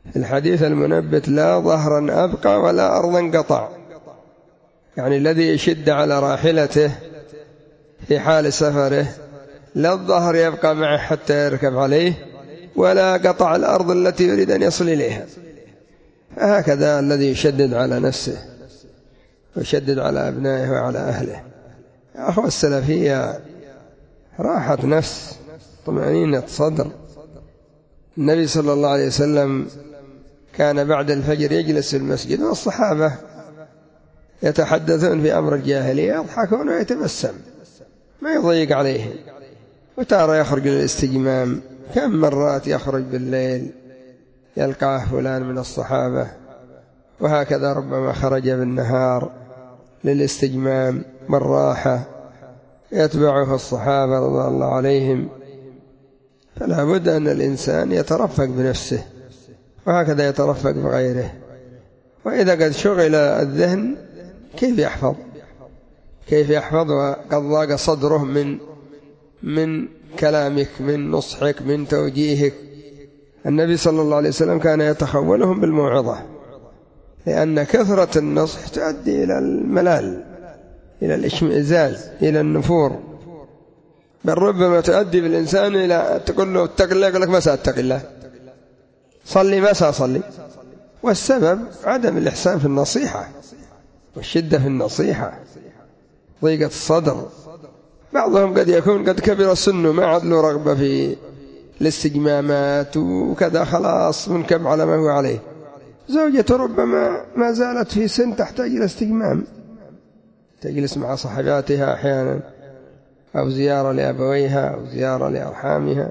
الحديث المنبت: لا ظهرا أبقى ولا أرضا قطع. يعني الذي يشد على راحلته في حال سفره لا الظهر يبقى معه حتى يركب عليه، ولا قطع الأرض التي يريد أن يصل إليها. هكذا الذي يشدد على نفسه ويشدد على أبنائه وعلى أهله. يا أخوة، السلفية راحة نفس، طمأنينة صدر. النبي صلى الله عليه وسلم كان بعد الفجر يجلس في المسجد والصحابة يتحدثون في أمر الجاهلية، يضحكون ويتبسم، ما يضيق عليهم. وتارة يخرج للاستجمام، كم مرات يخرج بالليل يلقاه فلان من الصحابة، وهكذا ربما خرج بالنهار للاستجمام والراحة يتبعه الصحابة رضي الله عليهم. فلا بد أن الإنسان يترفق بنفسه، وهكذا يترفق بغيره. وإذا قد شغل الذهن كيف يحفظ وقد ضاق صدره من كلامك، من نصحك، من توجيهك. النبي صلى الله عليه وسلم كان يتخولهم بالموعظة، لأن كثرة النصح تؤدي إلى الملال، إلى الاشمئزاز، إلى النفور، بل ربما تؤدي بالإنسان إلى تقول له اتق الله، يقول لك ما سأتق الله، صلي ما سأصلي. والسبب عدم الإحسان في النصيحة والشدة في النصيحة، ضيقة الصدر. بعضهم قد يكون قد كبر سنه، ما عاد له رغبة في الاستجمامات وكذا، خلاص منكب على ما هو عليه. زوجته ربما ما زالت في سن تحتاج إلى استجمام، تجلس مع صحباتها أحيانا، أو زيارة لأبويها، أو زيارة لأرحامها.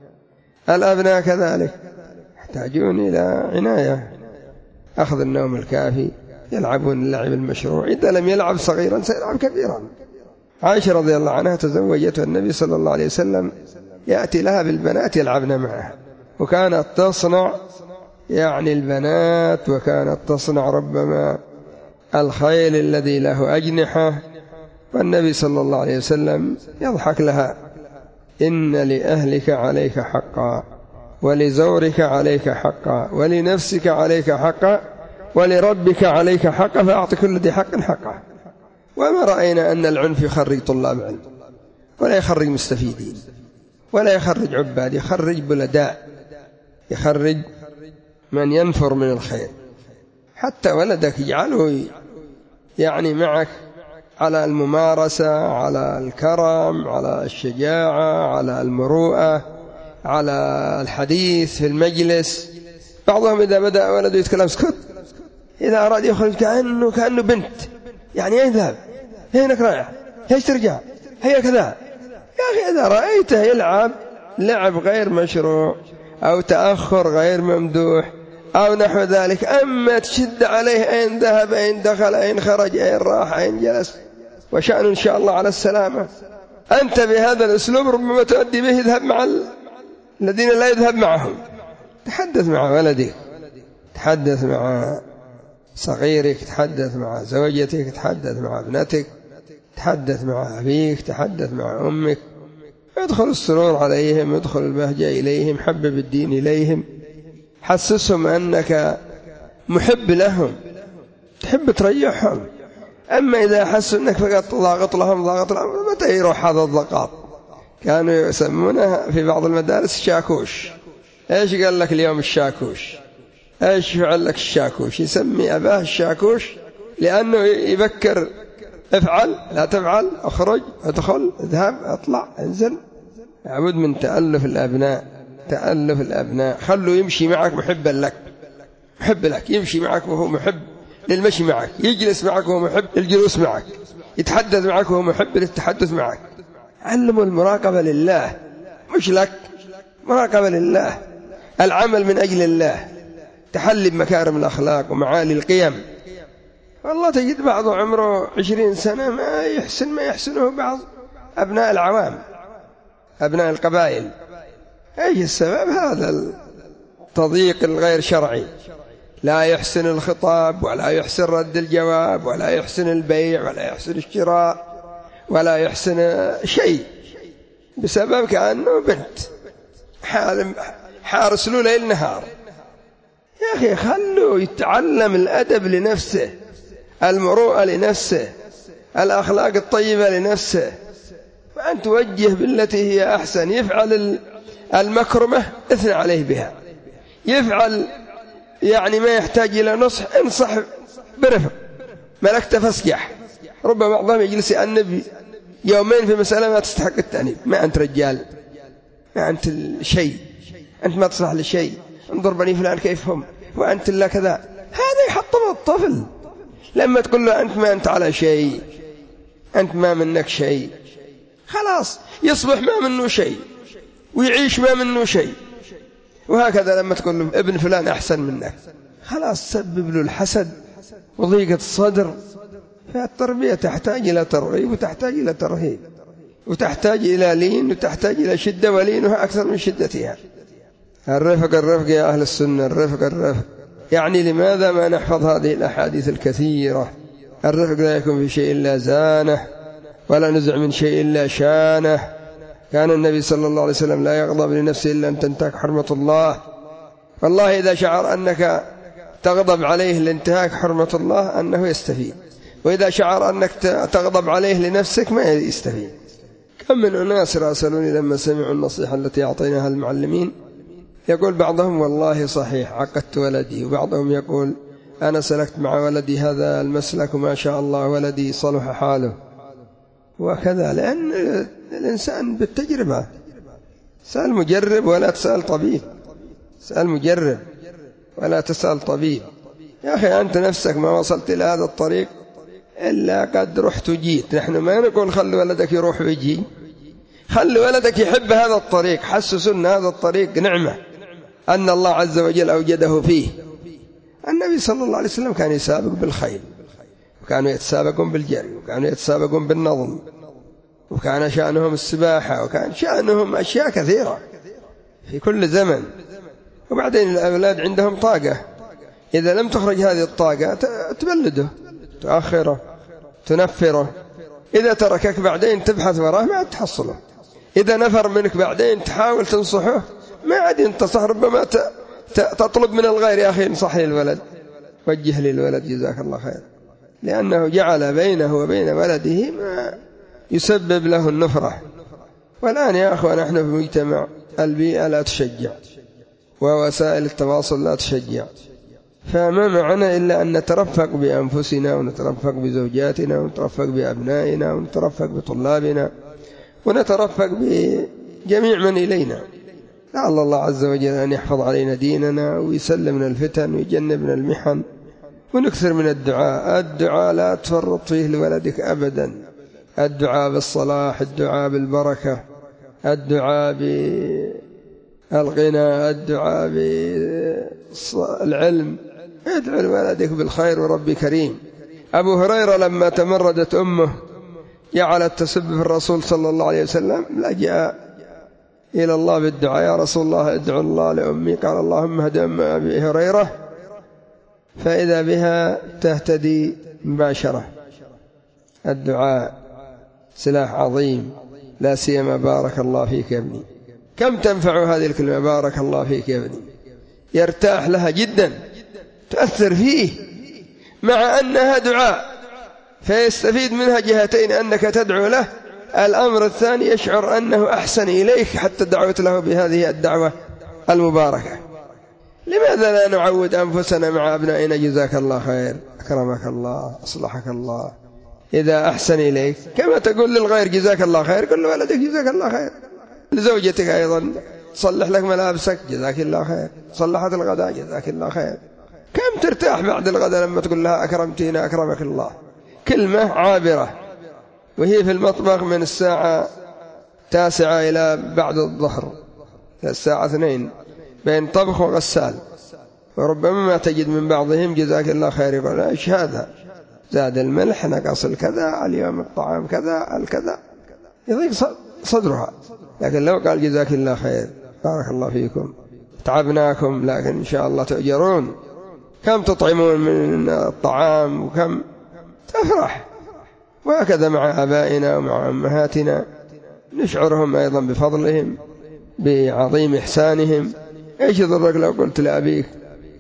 الأبناء كذلك يحتاجون إلى عناية، أخذ النوم الكافي، يلعبون اللعب المشروع. إذا لم يلعب صغيرا سيلعب كبيرا. عائشة رضي الله عنها تزوجتها النبي صلى الله عليه وسلم، يأتي لها بالبنات يلعبن معها، وكانت تصنع يعني البنات، وكانت تصنع ربما الخيل الذي له أجنحة. والنبي صلى الله عليه وسلم يضحك لها: إن لأهلك عليك حقا، ولزورك عليك حقا، ولنفسك عليك حقا، ولربك عليك حقا، فأعط كل ذي حق حقه. وما رأينا أن العنف يخرج طلاب علم، ولا يخرج مستفيدين، ولا يخرج عباد، يخرج بلداء، يخرج من ينفر من الخير. حتى ولدك يجعله يعني معك على الممارسة، على الكرم، على الشجاعة، على المروءة، على الحديث في المجلس. بعضهم إذا بدأ ولده يتكلم اسكت، إذا أراد يخرج كأنه بنت، يعني أين ذهب، هينك رايح، هيش ترجع، هي كذا. يا أخي إذا رأيته يلعب لعب غير مشروع، أو تأخر غير ممدوح، أو نحو ذلك، أما تشد عليه أين ذهب، أين دخل، أين خرج، أين راح، أين جلس، وشأن إن شاء الله على السلامة. أنت بهذا الأسلوب ربما تؤدي به يذهب مع الذين لا يذهب معهم. تحدث مع ولدك، تحدث مع صغيرك، تحدث مع زوجتك، تحدث مع ابنتك، تحدث مع أبيك، تحدث مع أمك. ادخل السرور عليهم، ادخل البهجة إليهم، حبب الدين إليهم، حسسهم أنك محب لهم، تحب تريحهم. أما إذا حسوا أنك فقط ضاغط لهم متى يروح هذا الضغط؟ كانوا يسمونها في بعض المدارس الشاكوش. إيش قال لك اليوم الشاكوش؟ إيش فعل لك الشاكوش؟ يسمي أباه الشاكوش لأنه يفكر افعل، لا تفعل، اخرج، ادخل، اذهب، اطلع، انزل. لابد من تألف الأبناء، تألف الأبناء. خلوا يمشي معك محبا لك، محب لك، يمشي معك وهو محب للمشي معك، يجلس معك وهو محب للجلوس معك، يتحدث معك وهو محب للتحدث معك. علموا المراقبة لله، مش لك، مراقبة لله، العمل من أجل الله، تحلي بمكارم الأخلاق ومعالي القيم. والله تجد بعض عمره 20 سنة ما يحسنه بعض أبناء العوام، أبناء القبائل. إيش السبب؟ هذا التضييق الغير شرعي. لا يحسن الخطاب، ولا يحسن رد الجواب، ولا يحسن البيع، ولا يحسن الشراء، ولا يحسن شيء، بسبب كأنه بنت حارس له ليل نهار. أخي خلوا يتعلم الأدب لنفسه، المروءة لنفسه، الأخلاق الطيبة لنفسه، فأن توجه بالتي هي أحسن. يفعل المكرمة اثنى عليه بها، يفعل يعني ما يحتاج إلى نصح انصح برفق، ملكت فاسجح. ربما بعضهم يجلس النبي يومين في مسألة ما تستحق التأنيب. ما أنت رجال، ما أنت شيء، أنت ما تصلح لشيء، انظر بني فلان كيف هم، وأنت إلا كذا. هذا يحطم الطفل. لما تقول له أنت ما أنت على شيء، أنت ما منك شيء، خلاص يصبح ما منه شيء ويعيش ما منه شيء. وهكذا لما تقول له ابن فلان أحسن منك، خلاص سبب له الحسد وضيقة الصدر. فالتربية تحتاج إلى ترغيب وتحتاج إلى ترهيب وتحتاج إلى لين وتحتاج إلى شدة، ولينها أكثر من شدتها. الرفق الرفق يا أهل السنة، الرفق الرفق. يعني لماذا ما نحفظ هذه الأحاديث الكثيرة؟ الرفق لا يكون في شيء إلا زانه، ولا نزع من شيء إلا شانه. كان النبي صلى الله عليه وسلم لا يغضب لنفسه إلا أن تنتهك حرمة الله. والله إذا شعر أنك تغضب عليه لانتهاك حرمة الله أنه يستفيد، وإذا شعر أنك تغضب عليه لنفسك ما يستفيد. كم من أناس راسلوني لما سمعوا النصيحة التي أعطيناها المعلمين، يقول بعضهم والله صحيح عقدت ولدي، وبعضهم يقول أنا سلكت مع ولدي هذا المسلك وما شاء الله ولدي صلح حاله. وكذا، لأن الإنسان بالتجربة. سأل مجرب ولا تسأل طبيب، سأل مجرب ولا تسأل طبيب. يا أخي أنت نفسك ما وصلت إلى هذا الطريق إلا قد رحت وجيت. نحن ما نقول خلي ولدك يروح ويجي، خلي ولدك يحب هذا الطريق، حسسوا أن هذا الطريق نعمة، أن الله عز وجل أوجده فيه. النبي صلى الله عليه وسلم كان يسابق بالخيل، وكانوا يتسابقون بالجري، وكانوا يتسابقون بالنظم، وكان شأنهم السباحة، وكان شأنهم أشياء كثيرة في كل زمن. وبعدين الأولاد عندهم طاقة، إذا لم تخرج هذه الطاقة تبلده، تؤخره، تنفره. إذا تركك بعدين تبحث وراه ما تحصله، إذا نفر منك بعدين تحاول تنصحه ما عاد ينتصح. ربما تطلب من الغير يا أخي انصح لي الولد، وجه لي الولد جزاك الله خير، لأنه جعل بينه وبين ولده ما يسبب له النفرة. والآن يا أخوة نحن في مجتمع البيئة لا تشجع، ووسائل التواصل لا تشجع، فما معنا إلا أن نترفق بأنفسنا، ونترفق بزوجاتنا، ونترفق بأبنائنا، ونترفق بطلابنا، ونترفق بجميع من إلينا. لعل الله عز وجل أن يحفظ علينا ديننا ويسلمنا الفتن ويجنبنا المحن. ونكثر من الدعاء. الدعاء لا تفرط فيه لولدك أبدا، الدعاء بالصلاح، الدعاء بالبركة، الدعاء بالغنى، الدعاء بالعلم. ادعو لولدك بالخير وربي كريم. أبو هريرة لما تمردت أمه جعلت تسب في الرسول صلى الله عليه وسلم، لجأ إلى الله بالدعاء: يا رسول الله ادعو الله لأمي. قال: اللهم اهد أم أبي هريرة فإذا بها تهتدي مباشرة. الدعاء سلاح عظيم، لا سيما بارك الله فيك يا ابني. كم تنفع هذه الكلمة بارك الله فيك يا ابني؟ يرتاح لها جدا، تؤثر فيه، مع أنها دعاء، فيستفيد منها جهتين: أنك تدعو له، الأمر الثاني يشعر أنه أحسن إليك حتى دعوت له بهذه الدعوة المباركة. لماذا لا نعود أنفسنا مع أبنائنا؟ جزاك الله خير، أكرمك الله، أصلحك الله. إذا أحسن إليك كما تقول للغير جزاك الله خير، قل لولدك جزاك الله خير. لزوجتك أيضا: صلح لك ملابسك جزاك الله خير، صلحت الغداء جزاك الله خير. كم ترتاح بعد الغداء لما تقول لها أكرمتينا أكرمك الله. كلمة عابرة، وهي في المطبخ من الساعة 9 إلى بعد الظهر، الساعة 2 بين طبخ وغسال، وربما ما تجد من بعضهم جزاك الله خير يقول: إيش هذا؟ زاد الملح، نقص الكذا، اليوم الطعام كذا الكذا، يضيق صدرها. لكن لو قال جزاك الله خير، بارك الله فيكم، تعبناكم لكن إن شاء الله تؤجرون، كم تطعمون من الطعام وكم تفرح. وهكذا مع آبائنا ومع أمهاتنا، نشعرهم أيضا بفضلهم، بعظيم إحسانهم. إيش يضرك لو قلت لأبيك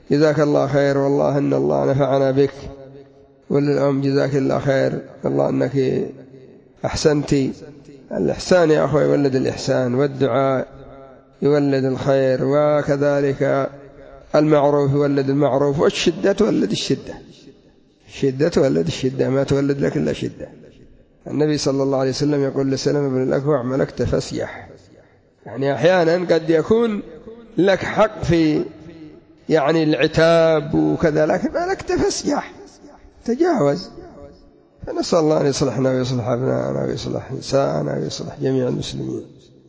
جزاك الله خير، والله إن الله نفعنا بك. وللأم جزاك الله خير، والله أنك أحسنتي. الإحسان يا أخوي يولد الإحسان، والدعاء يولد الخير، وكذلك المعروف يولد المعروف، والشدة تولد الشدة، الشدة تولد الشدة، ما تولد لك إلا شدة. النبي صلى الله عليه وسلم يقول لسلمة بن الأكوع: ملكت فسيح. يعني أحيانا قد يكون لك حق في يعني العتاب وكذا، لكن ملكت فسيح، تجاوز. فنسأل الله أن يصلحنا ويصلح أبناءنا ويصلح نساءنا ويصلح جميع المسلمين.